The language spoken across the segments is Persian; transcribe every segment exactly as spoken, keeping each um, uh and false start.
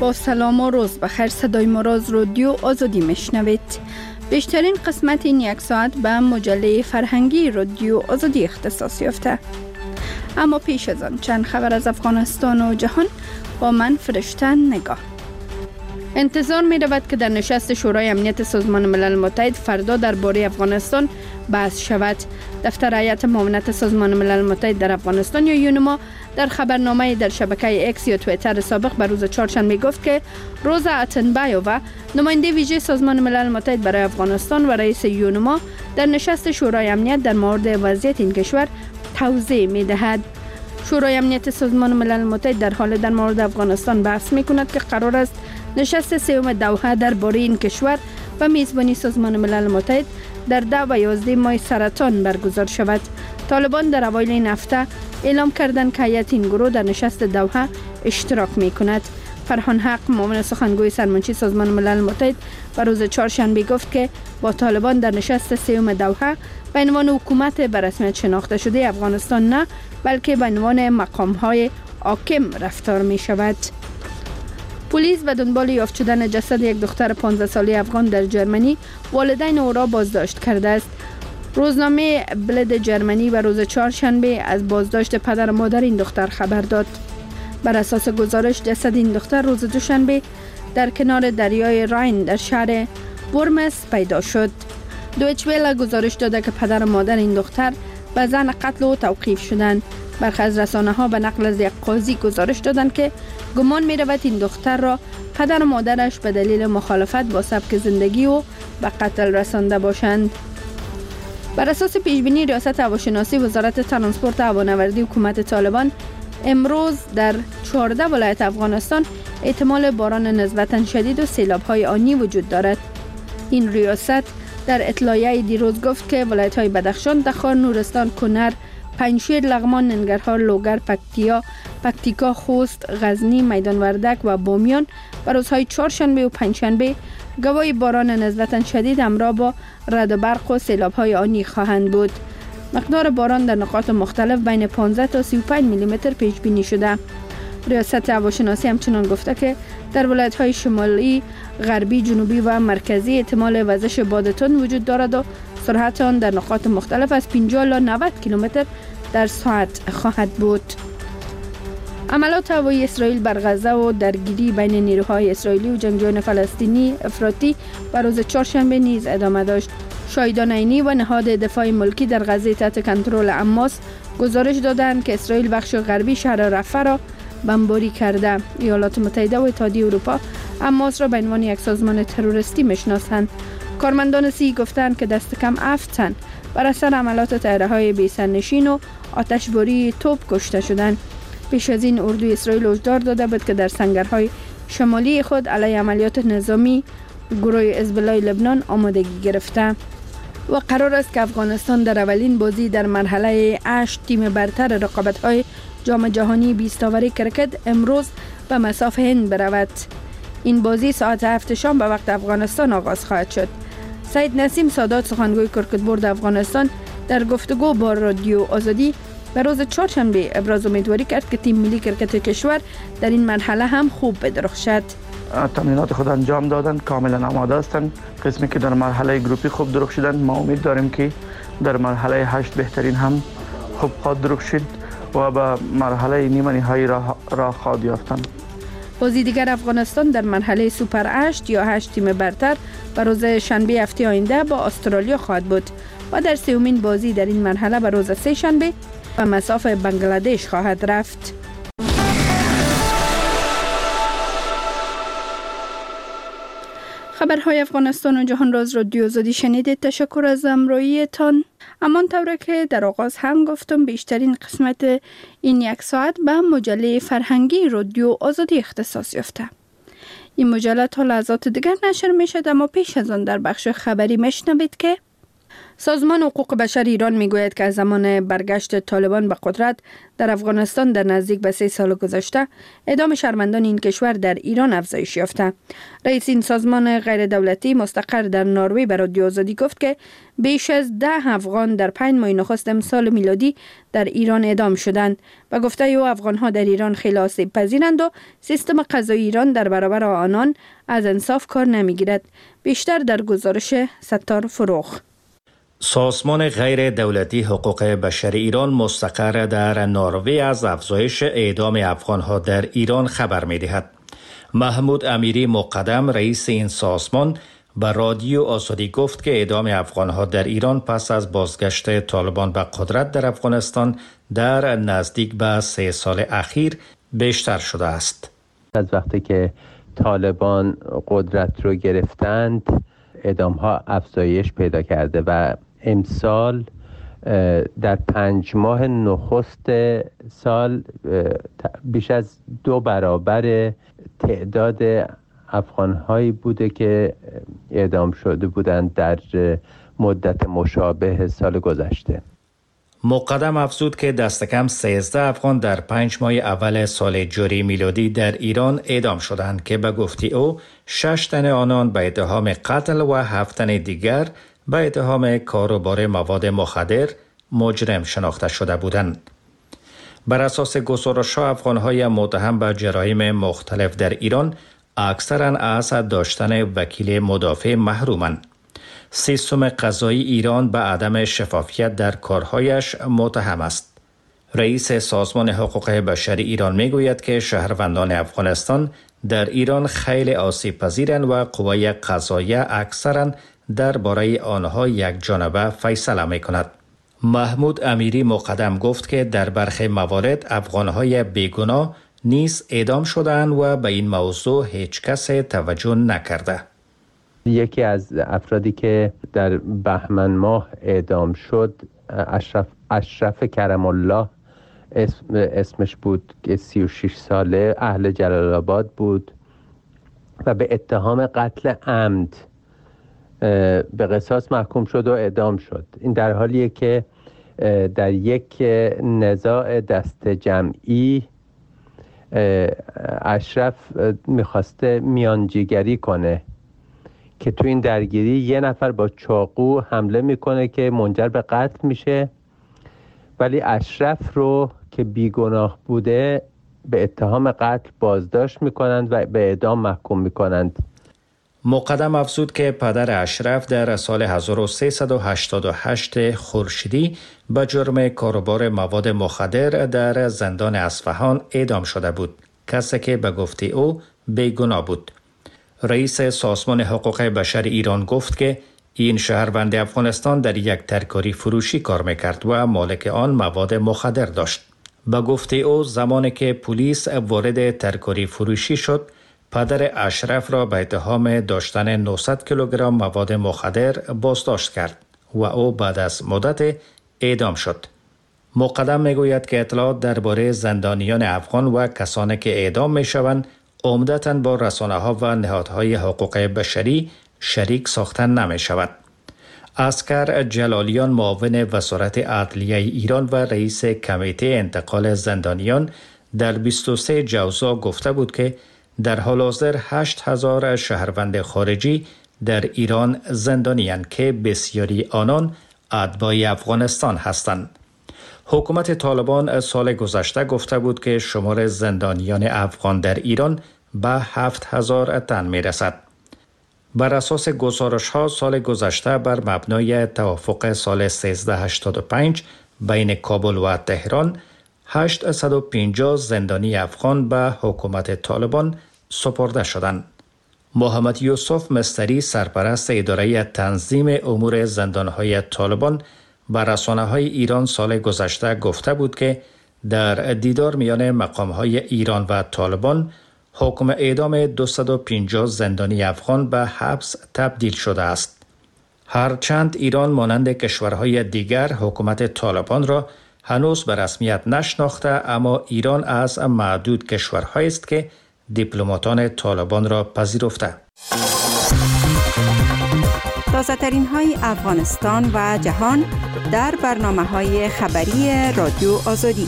با سلام و روز بخیر، صدای مراز رادیو آزادی میشنوید. بیشترین قسمت این یک ساعت به مجله فرهنگی رادیو آزادی اختصاص یافته. اما پیش از آن چند خبر از افغانستان و جهان با من فرشته نگاه. انتظار می رود که در نشست شورای امنیت سازمان ملل متحد فردا درباره افغانستان بحث شود. دفتر هیئت معاونت سازمان ملل متحد در افغانستان یا یونما در خبرنامه در شبکه اکس یا توییتر سابق بر روز چهارشنبه گفت که روزا اتنبایووا، نماینده ویژه سازمان ملل متحد برای افغانستان و رئیس یونما، در نشست شورای امنیت در مورد وضعیت این کشور توضیح می دهد. شورای امنیت سازمان ملل متحد در حال در مورد افغانستان بحث می کند که قرار است نشست سوم دوحه درباره این کشور و میزبانی سازمان ملل متحد در ده و یازده ماه سرطان برگزار شود. طالبان در اوایل این هفته اعلام کردند که هیئت این گروه در نشست دوحه اشتراک می کند. فرهان حق، معاون سخنگوی سرمنشی سازمان ملل متحد، بر روز چهارشنبه گفت که با طالبان در نشست سوم دوحه به عنوان حکومت به رسمیت شناخته شده افغانستان نه، بلکه به عنوان مقام‌های حاکم رفتار می شود. پلیس به دنبال یافت شدن جسد یک دختر پانزده ساله افغان در جرمنی والدین او را بازداشت کرده است. روزنامه بلد جرمنی و روز چهارشنبه از بازداشت پدر و مادر این دختر خبر داد. بر اساس گزارش جسد این دختر روز دوشنبه در کنار دریای راین در شهر بورمس پیدا شد. دویچ ویله گزارش داده که پدر و مادر این دختر به زن قتل و توقیف شدند. برخی از رسانه‌ها به نقل از یک قاضی گزارش دادند که گمان می رود این دختر را پدر و مادرش به دلیل مخالفت با سبک زندگی و به قتل رسانده باشند. بر اساس پیشبینی ریاست هواشناسی وزارت ترانسپورت و هوانوردی حکومت طالبان، امروز در چهارده ولایت افغانستان احتمال باران نسبتاً شدید و سیلاب‌های آنی وجود دارد. این ریاست در اطلاعیه دیروز گفت که ولایت‌های بدخشان، تخار، نورستان، کنر، پنجشیر، لغمان، ننگرهار، لوگر، پکتیا، پکتیکا، خوست، غزنی، میدان وردک و بامیان و روزهای چهارشنبه و پنجشنبه گواهی باران نسبتاً شدید همراه با رعد و برق و سیلاب‌های آنی خواهند بود. مقدار باران در نقاط مختلف بین پانزده تا سی و پنج میلی متر پیش بینی شده. ریاست هواشناسی همچنان گفته که در ولایت‌های شمالی، غربی، جنوبی و مرکزی احتمال وزش باد تند وجود دارد و سرعت آن در نقاط مختلف از پنجاه الی نود کیلومتر در ساعت خواهد بود. عملات هوایی اسرائیل بر غزه و درگیری بین نیروهای اسرائیلی و جنگجویان فلسطینی افراطی بر روز چهارشنبه نیز ادامه داشت. شاهدان عینی و نهاد دفاع ملکی در غزه تحت کنترل حماس گزارش دادند که اسرائیل بخش غربی شهر رفح را بمباری کرده. ایالات متحده و اتحادیه اروپا حماس را به عنوان یک سازمان تروریستی میشناسند. کارمندان سی گفتند که دست کم هفت تن بر اثر عملات طیاره‌های بی‌سرنشین و آتشباری توپ کشته شدند. پیش از این اردوی اسرائیل هشدار داده بود که در سنگرهای شمالی خود علیه عملیات نظامی گروه حزب الله لبنان آمادگی گرفته. و قرار است که افغانستان در اولین بازی در مرحله هشت تیم برتر رقابت‌های جام جهانی بیست اوری کرکت امروز به مصاف هند برود. این بازی ساعت هفت شام به وقت افغانستان آغاز خواهد شد. سید نسیم سادات، سخنگوی کرکت بورد افغانستان، در گفتگو با رادیو آزادی به روز چهارشنبه ابراز امیدواری کرد که تیم ملی کرکت کشور در این مرحله هم خوب بدرخشد. تمرینات خود انجام دادن، کاملا آماده هستند. قسمی که در مرحله گروپی خوب درخشیدند، ما امید داریم که در مرحله هشت بهترین هم خوب خواهد درخشید و به مرحله نیمه نهایی را را خواهد یافتند. بازی دیگر افغانستان در مرحله سوپر هشت یا هشت تیم برتر به روز شنبه هفته آینده با استرالیا خواهد بود و در سومین بازی در این مرحله به روز سه شنبه به مصاف بنگلادش خواهد رفت. خبرهای افغانستان و جهان راز رادیو آزادی شنیدید. تشکر از همراهیتان. همان طوری که در آغاز هم گفتم، بیشترین قسمت این یک ساعت به مجله فرهنگی رادیو آزادی اختصاص یافته. این مجله تا لحظات دیگر نشر می شد، اما پیش از آن در بخش خبری میشنوید که سازمان حقوق بشر ایران میگوید که از زمان برگشت طالبان به قدرت در افغانستان در نزدیک به سه سال گذشته اعدام شهروندان این کشور در ایران افزایش یافته. رئیس این سازمان غیر دولتی مستقر در نروژ به رادیو آزادی گفت که بیش از ده افغان در پنج ماه نخست امسال میلادی در ایران اعدام شدند. به گفته او افغان‌ها در ایران خیلی آسیب پذیرند و سیستم قضایی ایران در برابر آنان از انصاف کار نمیگیرد. بیشتر در گزارش ستار فروغ. سازمان غیر دولتی حقوق بشر ایران مستقر در نروژ از افزایش اعدام افغان‌ها در ایران خبر می‌دهد. محمود امیری مقدم رئیس این سازمان به رادیو آزادی گفت که اعدام افغان‌ها در ایران پس از بازگشت طالبان به قدرت در افغانستان در نزدیک به سه سال اخیر بیشتر شده است. از وقتی که طالبان قدرت رو گرفتند اعدام‌ها افزایش پیدا کرده و امسال در پنج ماه نخست سال بیش از دو برابر تعداد افغان‌هایی بوده که اعدام شده بودند در مدت مشابه سال گذشته. مقدم افزود که دست کم سیزده افغان در پنج ماه اول سال جاری میلادی در ایران اعدام شدند که به گفته او شش تن آنان به اتهام قتل و هفت تن دیگر به اتهام کاروبار مواد مخدر مجرم شناخته شده بودند. بر اساس گزارش‌ها افغان‌های متهم به جرایم مختلف در ایران اکثراً از داشتن وکیل مدافع محرومند. سیستم قضایی ایران به عدم شفافیت در کارهایش متهم است. رئیس سازمان حقوق بشر ایران میگوید که شهروندان افغانستان در ایران خیلی آسیب پذیرند و قوای قضاییه اکثراً درباره آنها یک جانبه فیصله می کند. محمود امیری مقدم گفت که در برخی موارد افغانهای بیگناه نیز اعدام شدند و به این موضوع هیچ کس توجه نکرده. یکی از افرادی که در بهمن ماه اعدام شد اشرف اشرف کرم الله اسم اسمش بود که سی و شش ساله اهل جلال آباد بود و به اتهام قتل عمد به قصاص محکوم شد و اعدام شد. این در حالیه که در یک نزاع دست جمعی اشرف میخواسته میانجیگری کنه که تو این درگیری یه نفر با چاقو حمله میکنه که منجر به قتل میشه، ولی اشرف رو که بیگناه بوده به اتهام قتل بازداشت میکنند و به اعدام محکوم میکنند. مقدم افزود که پدر اشرف در سال هزار و سیصد و هشتاد و هشت خورشیدی به جرم کاروبار مواد مخدر در زندان اصفهان اعدام شده بود، کسی که به گفته او بیگناه بود. رئیس سازمان حقوق بشر ایران گفت که این شهروند افغانستان در یک ترکاری فروشی کار میکرد و مالک آن مواد مخدر داشت. به گفته او زمانی که پلیس وارد ترکاری فروشی شد، پدر اشرف را به اتهام داشتن نهصد کیلوگرم مواد مخدر بازداشت کرد و او بعد از مدت اعدام شد. مقدم میگوید که اطلاعات درباره زندانیان افغان و کسانی که اعدام میشوند عمدتاً با رسانه‌ها و نهادهای حقوق بشری شریک ساختن نمیشود. اسکر جلالیان معاون وزارت عدلیه ایران و رئیس کمیته انتقال زندانیان در بیست و سوم جوزا گفته بود که در حال حاضر هشت هزار شهروند خارجی در ایران زندانی‌اند که بسیاری آنان اتباع افغانستان هستند. حکومت طالبان سال گذشته گفته بود که شمار زندانیان افغان در ایران به هفت هزار تن می رسد. بر اساس گزارش ها سال گذشته بر مبنای توافق سال سیزده هشتاد و پنج بین کابل و تهران هشتصد و پنجاه زندانی افغان به حکومت طالبان سپرده شدند. محمد یوسف مستری سرپرست اداره تنظیم امور زندانهای طالبان به رسانه‌های ایران سال گذشته گفته بود که در دیدار میان مقام‌های ایران و طالبان حکم اعدام دویست و پنجاه زندانی افغان به حبس تبدیل شده است. هرچند ایران مانند کشورهای دیگر حکومت طالبان را هنوز به رسمیت نشناخته، اما ایران از معدود کشورهایی است که دیپلماتان طالبان را پذیرفته. تازه ترین های افغانستان و جهان در برنامه های خبری رادیو آزادی.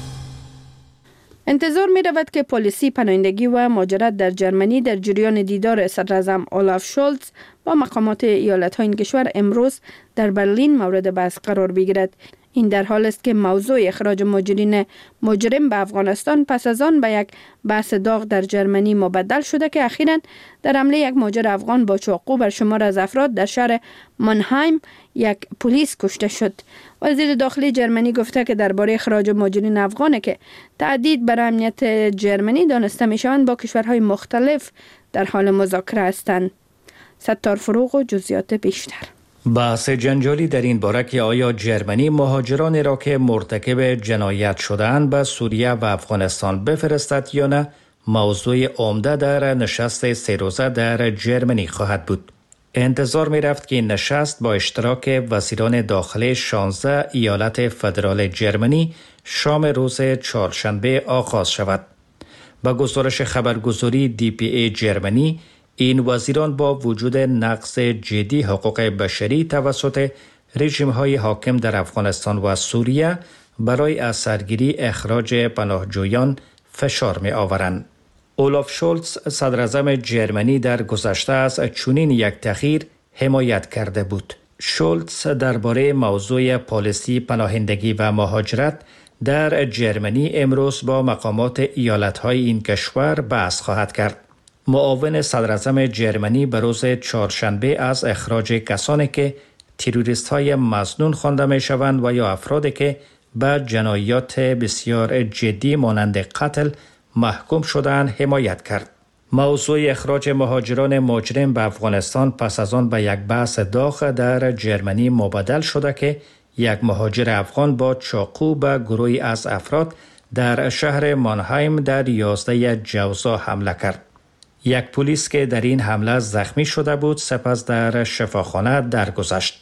انتظار می رود که پالیسی پناهندگی و مهاجرت در جرمنی در جریان دیدار صدراعظم اولاف شولز با مقامات ایالت‌های این کشور امروز در برلین مورد بحث قرار بگیرد. این در حال است که موضوع اخراج مهاجرین مجرم به افغانستان پس از آن به یک بحث داغ در جرمنی مبدل شده که اخیراً در حمله یک مهاجر افغان با چاقو بر شمار از افراد در شهر مانهایم یک پلیس کشته شد. وزیر داخلی جرمنی گفته که درباره اخراج مهاجرین افغان که تهدید بر امنیت جرمنی دانسته میشوند با کشورهای مختلف در حال مذاکره هستند. ستار فروغ و جزئیات بیشتر. بحث جنجالی در این باره که آیا جرمنی مهاجرانی را که مرتکب جنایت شده‌اند به سوریه و افغانستان بفرستد یا نه موضوع عمده در نشست سه روزه در جرمنی خواهد بود. انتظار می رفت که این نشست با اشتراک وزیران داخلی شانزده ایالت فدرال جرمنی شام روز چهارشنبه آغاز شود. با گزارش خبرگزاری دی پی ای جرمنی، این وزیران با وجود نقض جدی حقوق بشری توسط رژیم‌های حاکم در افغانستان و سوریه برای از سرگیری اخراج پناهجویان فشار می آورند. اولاف شولز صدراعظم جرمنی در گذشته از چنین یک تغییر حمایت کرده بود. شولز درباره موضوع پالیسی پناهندگی و مهاجرت در جرمنی امروز با مقامات ایالت‌های این کشور بحث خواهد کرد. معاون صدراعظم جرمنی به روز چهارشنبه از اخراج کسانی که تروریست‌های مظنون خوانده می‌شوند و یا افرادی که به جنایات بسیار جدی مانند قتل محکوم شدند حمایت کرد. موضوع اخراج مهاجران مجرم به افغانستان پس از آن به یک بحث داغ در جرمنی مبدل شده که یک مهاجر افغان با چاقو به گروهی از افراد در شهر مانهایم در یازده جوزا حمله کرد. یک پلیس که در این حمله زخمی شده بود سپس در شفاخانه درگذشت.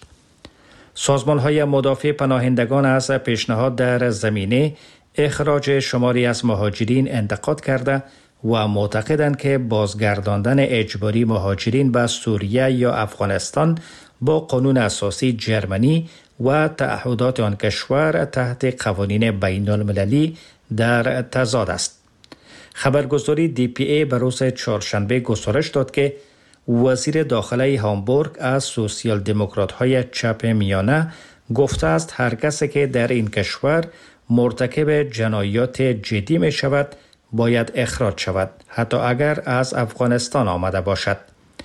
سازمان‌های مدافع پناهندگان از پیشنهاد در زمینه اخراج شماری از مهاجرین انتقاد کرده و معتقدند که بازگرداندن اجباری مهاجرین به سوریه یا افغانستان با قانون اساسی جرمنی و تعهدات آن کشور تحت قوانین بین المللی در تضاد است. خبرگزاری دی پی ای به روز چهارشنبه گزارش داد که وزیر داخلی هامبورگ از سوسیال دموکرات های چپ میانه گفته است هر کسی که در این کشور مرتکب جنایات جدی می شود باید اخراج شود، حتی اگر از افغانستان آمده باشد.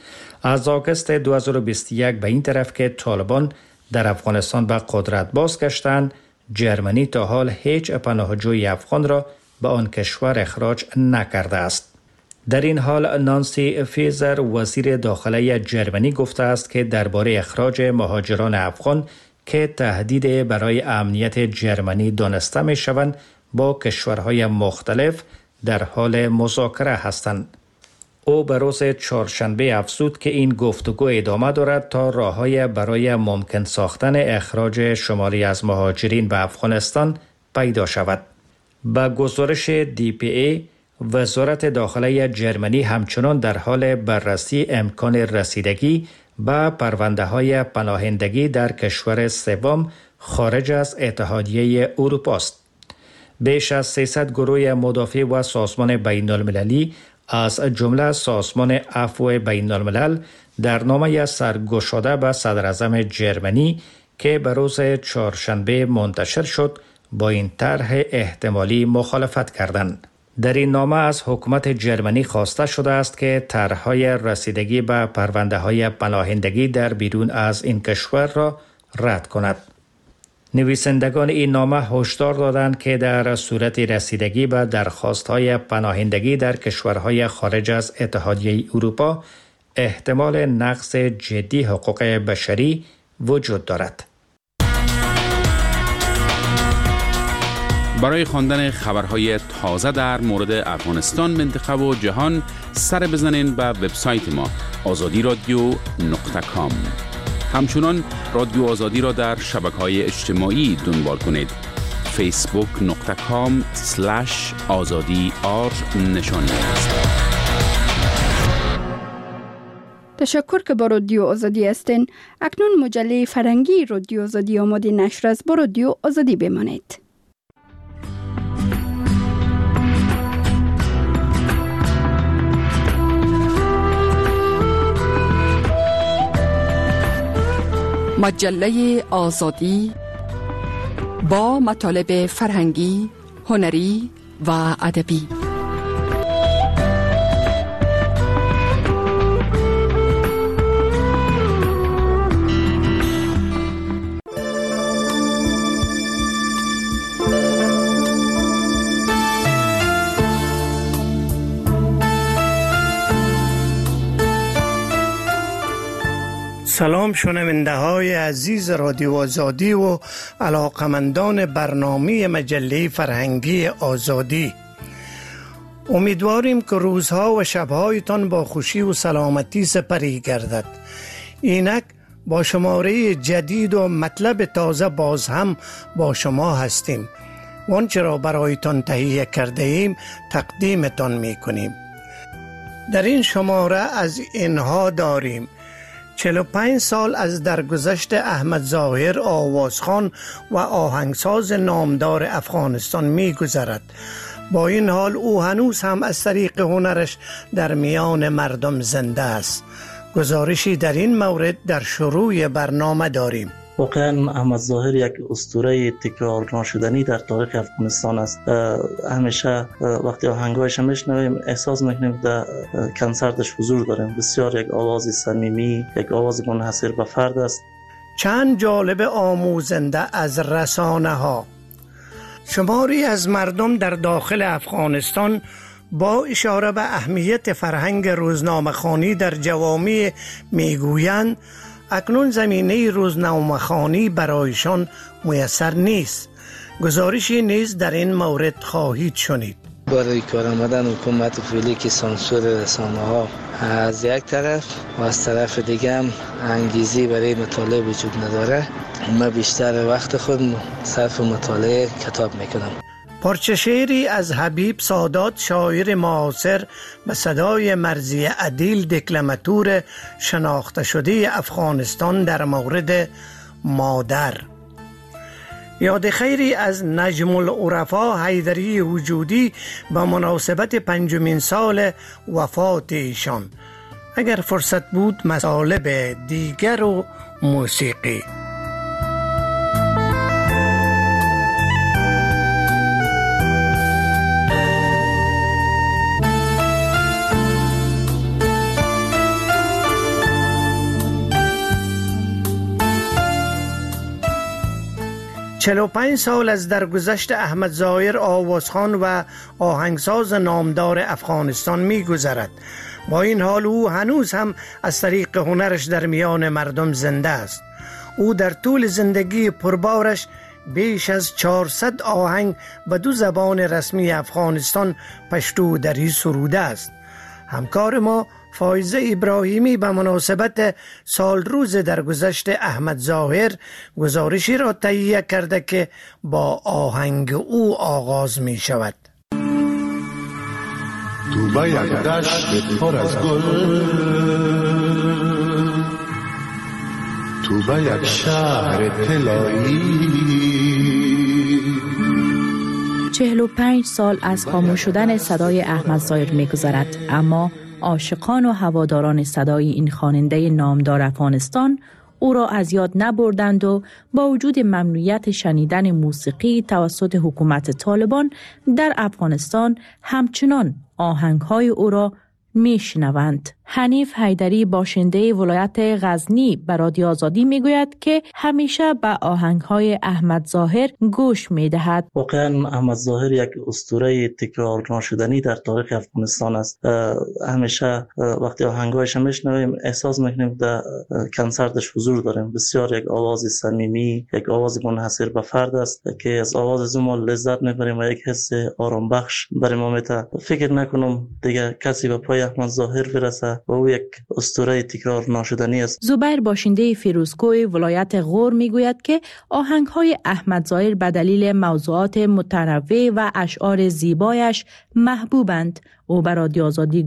از آگوست دو هزار و بیست و یک به این طرف که طالبان در افغانستان به قدرت بازگشتند، جرمنی تا حال هیچ پناهجوی افغان را به آن کشور اخراج نکرده است. در این حال نانسی فیزر وزیر داخلی جرمنی گفته است که درباره اخراج مهاجران افغان که تهدید برای امنیت جرمنی دانسته می شوند با کشورهای مختلف در حال مذاکره هستند. او به روز چهارشنبه افزود که این گفتگو ادامه دارد تا راه‌های برای ممکن ساختن اخراج شماری از مهاجرین به افغانستان پیدا شود. با گزارش دی پی ای، وزارت داخلی جرمنی همچنان در حال بررسی امکان رسیدگی به پرونده‌های پناهندگی در کشور سوم خارج از اتحادیه اروپا است. بیش از سیصد گروه مدافع و سازمان بین المللی از جمله سازمان عفو بین الملل در نامه سرگشاده به صدراعظم جرمنی که به روز چهارشنبه منتشر شد با این طرح احتمالی مخالفت کردند. در این نامه از حکومت جرمنی خواسته شده است که طرح‌های رسیدگی به پرونده‌های پناهندگی در بیرون از این کشور را رد کند. نویسندگان این نامه هشدار دادند که در صورت رسیدگی به درخواست‌های پناهندگی در کشورهای خارج از اتحادیه اروپا احتمال نقض جدی حقوق بشری وجود دارد. برای خواندن خبرهای تازه در مورد افغانستان، منطقه و جهان سر بزنین به وبسایت ما آزادی رادیو نقطه کام. همچنان رادیو آزادی را در شبکه‌های اجتماعی دنبال کنید. فیسبوک نقطه کام سلش آزادی آر نشانی است. تشکر که با رادیو آزادی هستین. اکنون مجله فرهنگی رادیو آزادی آماده نشر است. با رادیو آزادی بمانید. مجله آزادی با مطالب فرهنگی، هنری و ادبی. سلام شنونده های عزیز رادیو آزادی و علاقمندان برنامه مجله فرهنگی آزادی. امیدواریم که روزها و شبهایتان با خوشی و سلامتی سپری گردد. اینک با شماره جدید و مطلب تازه باز هم با شما هستیم. وانچه را برایتان تهیه کرده ایم تقدیمتان می کنیم. در این شماره از اینها داریم: چهل و پنج سال از درگذشت احمد ظاهر آوازخوان و آهنگساز نامدار افغانستان می گذرد. با این حال او هنوز هم از طریق هنرش در میان مردم زنده است. گزارشی در این مورد در شروع برنامه داریم. واقعا احمد ظاهر یک اسطوره تکرار ناشدنی در تاریخ افغانستان است. همیشه وقتی آهنگایش میشنویم احساس میکنیم در کنسرتش حضور داریم. بسیار یک آواز صمیمی، یک آواز منحصر به فرد است. چند جالب آموزنده از رسانه ها. شماری از مردم در داخل افغانستان با اشاره به اهمیت فرهنگ روزنامه‌خوانی در جوامع میگویند اکنون زمینه روزنامه‌خوانی برایشان میسر نیست. گزارشی نیز در این مورد خواهید شنید. برای کار آمدن حکومت فعلی که سانسور رسانه ها از یک طرف و از طرف دیگه هم انگیزی برای مطالعه وجود نداره، من بیشتر وقت خود صرف مطالعه کتاب میکنم. پارچه شعری از حبیب سادات، شاعر معاصر به صدای مرزی عدیل، دکلماتور شناخته شده افغانستان در مورد مادر. یاد خیری از نجم العرفا حیدری وجودی به مناسبت پنجمین سال وفات ایشان. اگر فرصت بود مطالب دیگر و موسیقی. چهل و پنج سال از درگذشت احمد ظاهر آوازخوان و آهنگساز نامدار افغانستان می گذرد. با این حال او هنوز هم از طریق هنرش در میان مردم زنده است. او در طول زندگی پربارش بیش از چهارصد آهنگ به دو زبان رسمی افغانستان، پشتو و دری، سروده است. همکار ما فایزه ابراهیمی به مناسبت سال روز درگذشت احمد ظاهر گزارشی را تهیه کرده که با آهنگ او آغاز می شود. تو به یک دشت پر از گل، تو به یک شهر طلایی. چهل و پنج سال از خاموش شدن صدای احمد ظاهر می گذرد، اما عاشقان و هواداران صدای این خواننده نامدار افغانستان او را از یاد نبردند و با وجود ممنوعیت شنیدن موسیقی توسط حکومت طالبان در افغانستان همچنان آهنگ‌های او را میشنوند. حنیف حیدری باشنده ولایت غزنی به رادیو آزادی میگوید که همیشه به آهنگ‌های احمد ظاهر گوش میدهد. واقعا احمد ظاهر یک اسطوره تکرار ناشدنی در تاریخ افغانستان است. همیشه وقتی آهنگایش میشنویم احساس میکنیم در کنسرتش حضور داریم. بسیار یک آواز صمیمی، یک آواز منحصر به فرد است که از آواز ما لذت میبریم و یک حس آرام بخش برای ما میده. فکر نکنم دیگه کسی به پای احمد ظاهر برسه و او یک اسطوره تکرار ناشدنی است. زبیر باشنده فیروزکوه ولایت غور میگوید که آهنگ‌های احمد ظاهر به دلیل موضوعات متنوع و اشعار زیبایش محبوبند. او به رادیو آزادی گفت: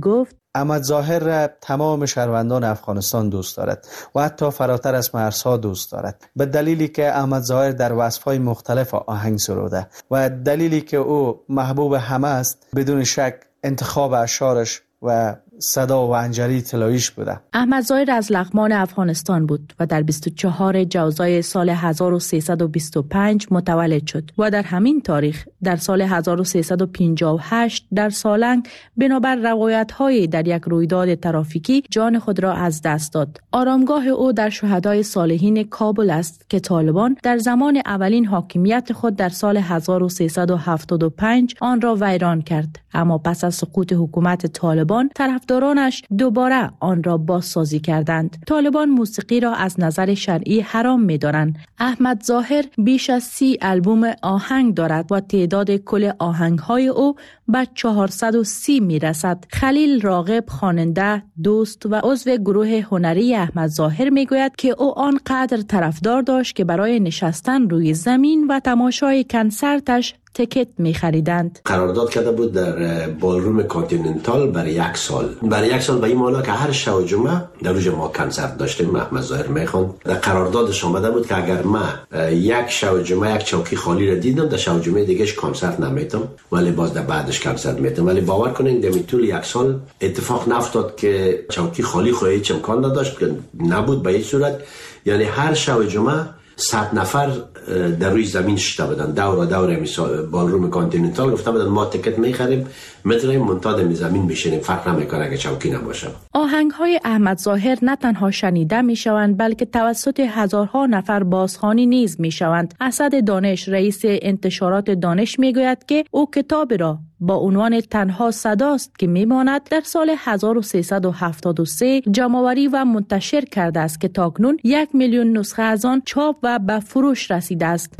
احمد ظاهر را تمام شهروندان افغانستان دوست دارد و حتی فراتر از مرزها دوست دارد، به دلیلی که احمد ظاهر در وصفهای مختلف آهنگ سروده و دلیلی که او محبوب همه است. بدون شک انتخاب اشعارش و صدا و انجلی طلاییش بوده. احمد ظاهر از لغمان افغانستان بود و در بیست و چهارم جوزای سال هزار و سیصد و بیست و پنج متولد شد و در همین تاریخ در سال هزار و سیصد و پنجاه و هشت در سالنگ بنابر روایت‌های در یک رویداد ترافیکی جان خود را از دست داد. آرامگاه او در شهدای صالحین کابل است که طالبان در زمان اولین حاکمیت خود در سال هزار و سیصد و هفتاد و پنج آن را ویران کرد، اما پس از سقوط حکومت طالبان طرفدارانش دوباره آن را بازسازی کردند. طالبان موسیقی را از نظر شرعی حرام می‌دانند. احمد ظاهر بیش از سی البوم آهنگ دارد و تعداد کل آهنگ‌های او به چهارصد و سی می‌رسد. خلیل راغب خواننده، دوست و عضو گروه هنری احمد ظاهر می‌گوید که او آنقدر طرفدار داشت که برای نشستن روی زمین و تماشای کنسرتش تکت می خریدند. قرارداد کرده بود در بالروم کانتیننتال برای یک سال. برای یک سال به این معنی که هر شب و جمعه در روز ما کنسرت داشتیم. احمد ظاهر میخوند. در قراردادش آمده بود که اگر ما یک شب و جمعه یک چوکی خالی را دیدم، در شب و جمعه دیگهش کنسرت نمیتم، ولی باز در بعدش کنسرت میتم. ولی باور کنین در طول یک سال اتفاق نافتاد که چوکی خالی خو هیچ امکان نداشت، که نبود به هیچ صورت. یعنی هر شب و جمعه صد نفر در روی زمین شده بودن، دور و دور بالروم کانتیننتال. گفته بودن ما تکت میخریم، میتونیم منتاد می زمین بشینیم، فرق نمیکنه اگه چوکی نباشه. آهنگ های احمد ظاهر نه تنها شنیده میشوند بلکه توسط هزارها نفر بازخوانی نیز میشوند. اسد دانش رئیس انتشارات دانش میگوید که او کتاب را با عنوان تنها صداست که میماند در سال هزار و سیصد و هفتاد و سه جمع‌آوری و منتشر کرده است که تاکنون یک میلیون نسخه از آن چاپ و به فروش رسیده است.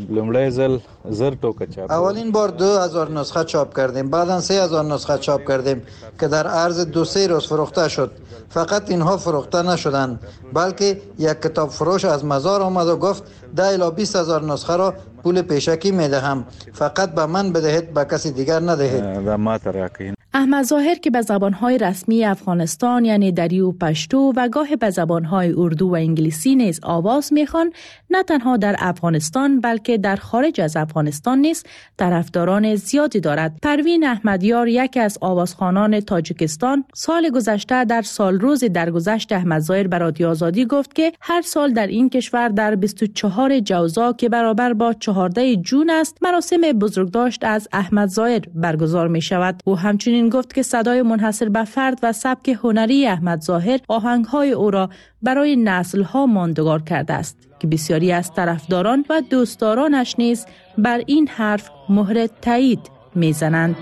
اولین بار دو هزار نسخه چاپ کردیم، بعدا سه هزار نسخه چاپ کردیم که در عرض دو سه روز فروخته شد. فقط اینها فروخته نشدند، بلکه یک کتاب فروش از مزار آمد و گفت ده الی بیست هزار نسخه را پول پیشکی میدهم، فقط به من بدهید، به کسی دیگر ندهید. احمد ظاهر که به زبانهای رسمی افغانستان یعنی دری و پشتو و گاه به زبانهای اردو و انگلیسی نیز آواز میخوان، نه تنها در افغانستان بلکه در خارج از افغانستان نیز طرفداران زیادی دارد. پروین احمدیار یکی از آوازخوانان تاجیکستان سال گذشته در سال روز درگذشت احمد ظاهر به رادیو آزادی گفت که هر سال در این کشور در بیست و چهارم جوزا که برابر با چهاردهم جون است مراسم بزرگداشت از احمد ظاهر برگزار می شود. او همچنین گفت که صدای منحصر به فرد و سبک هنری احمد ظاهر آهنگ‌های او را برای نسل‌ها ماندگار کرده است که بسیاری از طرفداران و دوستدارانش نیز بر این حرف مهر تایید می‌زنند.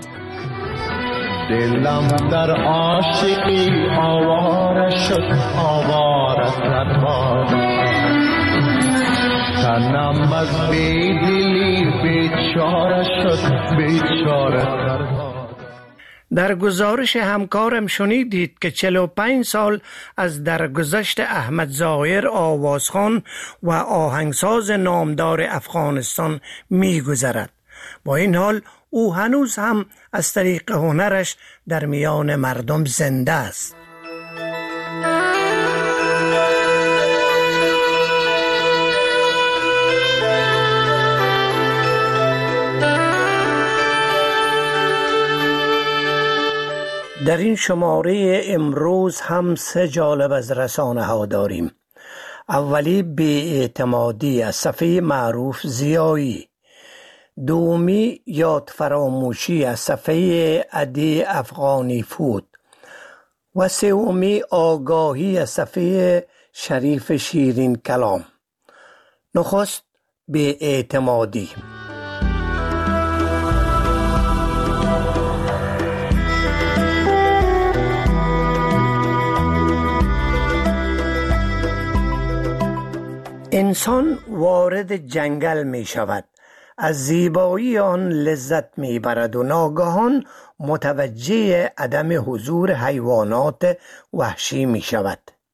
دلم در عاشقی آواره شد، آواره سربار تنم از بیدلی بیچاره شد، بیچاره سربار. در گزارش همکارم شنیدید که چهل و پنج سال از درگذشت احمد ظاهر آوازخوان و آهنگساز نامدار افغانستان می‌گذرد. با این حال او هنوز هم از طریق هنرش در میان مردم زنده است. در این شماره امروز هم سه جالب از رسانه ها داریم. اولی بی‌اعتمادی از صفحه معروف زیایی، دومی یاد فراموشی از صفحه عدی افغانی فود و سومی آگاهی از صفحه شریف شیرین کلام. نخست بی‌اعتمادی. انسان وارد جنگل می شود، از زیبایی آن لذت می برد و ناگهان متوجه عدم حضور حیوانات وحشی می شود.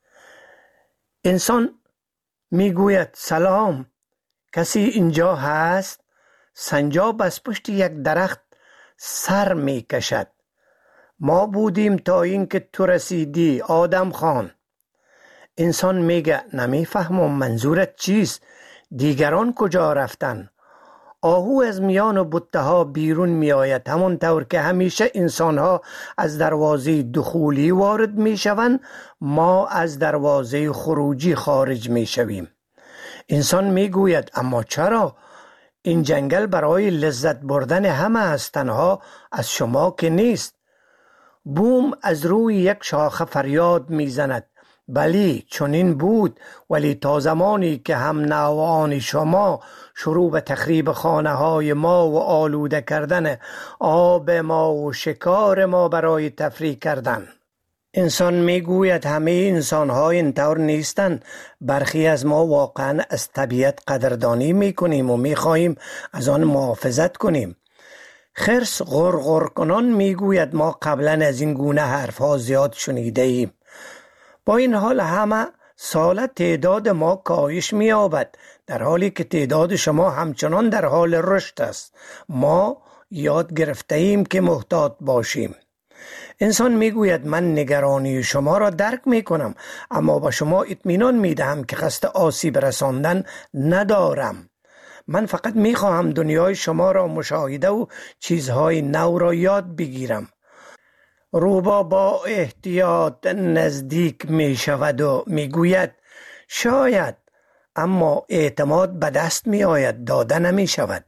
انسان می گوید سلام، کسی اینجا هست؟ سنجاب از پشت یک درخت سر می کشد ما بودیم تا اینکه تو رسیدی آدم خان. انسان میگه نمیفهمم منظورت چیست؟ دیگران کجا رفتن؟ آهو از میان بوته ها بیرون می آید، همون طور که همیشه انسان ها از دروازه دخولی وارد می شوند، ما از دروازه خروجی خارج می شویم. انسان می گوید اما چرا؟ این جنگل برای لذت بردن همه است، تنها از شما که نیست. بوم از روی یک شاخه فریاد می زند. بلی چنین بود، ولی تا زمانی که هم نوعان شما شروع به تخریب خانه های ما و آلوده کردن آب ما و شکار ما برای تفریح کردن. انسان میگوید همه انسان ها اینطور نیستند. برخی از ما واقعا از طبیعت قدردانی میکنیم و میخواهیم از آن محافظت کنیم. خرس غرغر کنان میگوید ما قبلا از این گونه حرف ها زیاد شنیده ایم. با این حال همه سال تعداد ما کاهش می‌یابد، در حالی که تعداد شما همچنان در حال رشد است. ما یاد گرفته ایم که محتاط باشیم. انسان میگوید من نگرانی شما را درک میکنم، اما با شما اطمینان میدهم که قصد آسیب رساندن ندارم. من فقط میخواهم دنیای شما را مشاهده و چیزهای نو را یاد بگیرم. روبا با احتیاط نزدیک می شود و می گوید شاید، اما اعتماد به دست می آید، داده نمی شود.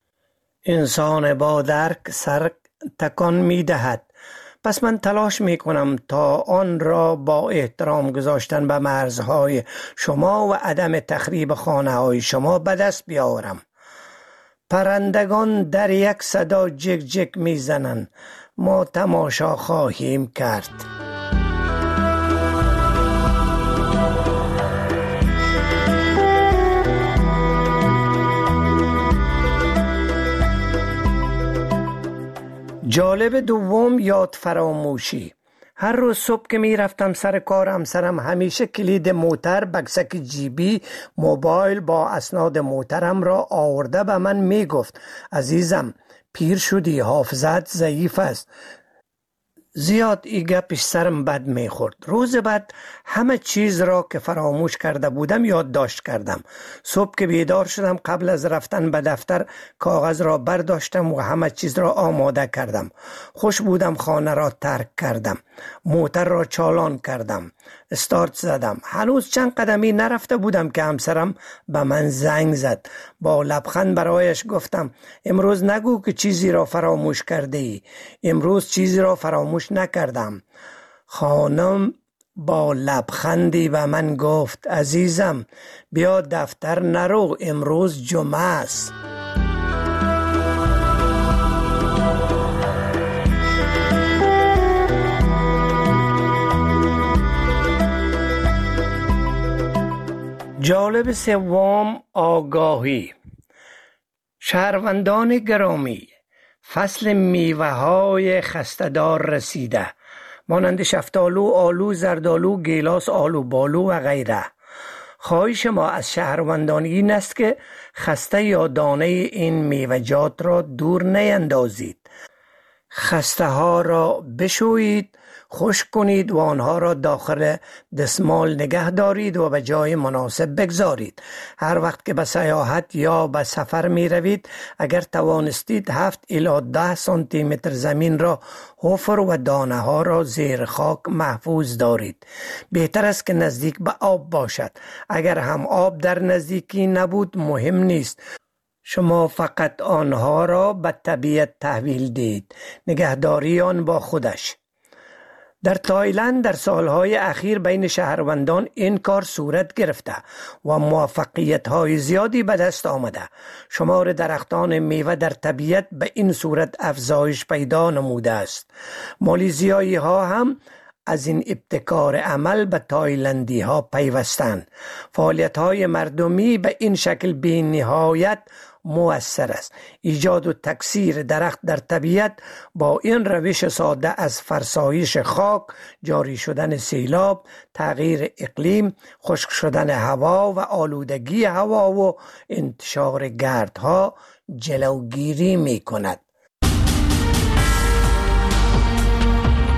انسان با درک سر تکان می دهد. پس من تلاش می کنم تا آن را با احترام گذاشتن به مرزهای شما و عدم تخریب خانه های شما به دست بیاورم. پرندگان در یک صدا جک جک می زنند. ما تماشا خواهیم کرد. جالب دوم یاد فراموشی. هر روز صبح که می رفتم سر کار، همسرم همیشه کلید موتر، بکسک جیبی، موبایل با اسناد موترم را آورده به من می گفت عزیزم پیر شدی، حافظت ضعیف است. زیاد ای گپش سرم بد می خورد. روز بعد همه چیز را که فراموش کرده بودم یادداشت کردم. صبح که بیدار شدم قبل از رفتن به دفتر کاغذ را برداشتم و همه چیز را آماده کردم. خوش بودم خانه را ترک کردم. موتر را چالان کردم. استارت زدم. هنوز چند قدمی نرفته بودم که همسرم به من زنگ زد. با لبخند برایش گفتم امروز نگو که چیزی را فراموش کرده ای. امروز چیزی را فراموش نکردم. خانم با لبخندی به من گفت عزیزم بیا دفتر نرو، امروز جمعه است. جالب سوم آگاهی. شهروندان گرامی، فصل میوه های خسته‌دار رسیده، مانند شفتالو، آلو، زردالو، گیلاس، آلو بالو و غیره. خواهش ما از شهروندان این است که خسته یا دانه این میوه‌جات را دور نیندازید. خسته ها را بشویید، خشک کنید و آنها را داخل دستمال نگه دارید و به جای مناسب بگذارید. هر وقت که به سیاحت یا به سفر می روید، اگر توانستید هفت الی ده سانتی متر زمین را حفر و دانه ها را زیر خاک محفوظ دارید. بهتر است که نزدیک به آب باشد. اگر هم آب در نزدیکی نبود مهم نیست، شما فقط آنها را به طبیعت تحویل دید. نگهداری آن با خودش. در تایلند در سالهای اخیر بین شهروندان این کار صورت گرفته و موفقیت‌های زیادی به دست آمده. شمار درختان میوه در طبیعت به این صورت افزایش پیدا نموده است. مالیزیایی ها هم از این ابتکار عمل به تایلندی ها پیوستند. فعالیت های مردمی به این شکل بی نهایت مؤثر است. ایجاد و تکثیر درخت در طبیعت با این روش ساده از فرسایش خاک، جاری شدن سیلاب، تغییر اقلیم، خشک شدن هوا و آلودگی هوا و انتشار گردها جلوگیری می کند.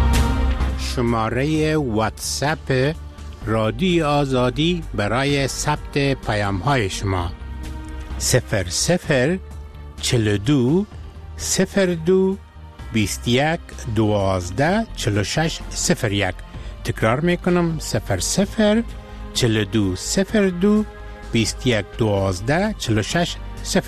شماره واتساپ رادیو آزادی برای ثبت پیام های شما صفر صفر چهل و دو صفر دو بیست و یک دوازده چهل و شش صفر یک. تکرار میکنم صفر صفر چهل و دو صفر دو بیست و یک دوازده چهل و شش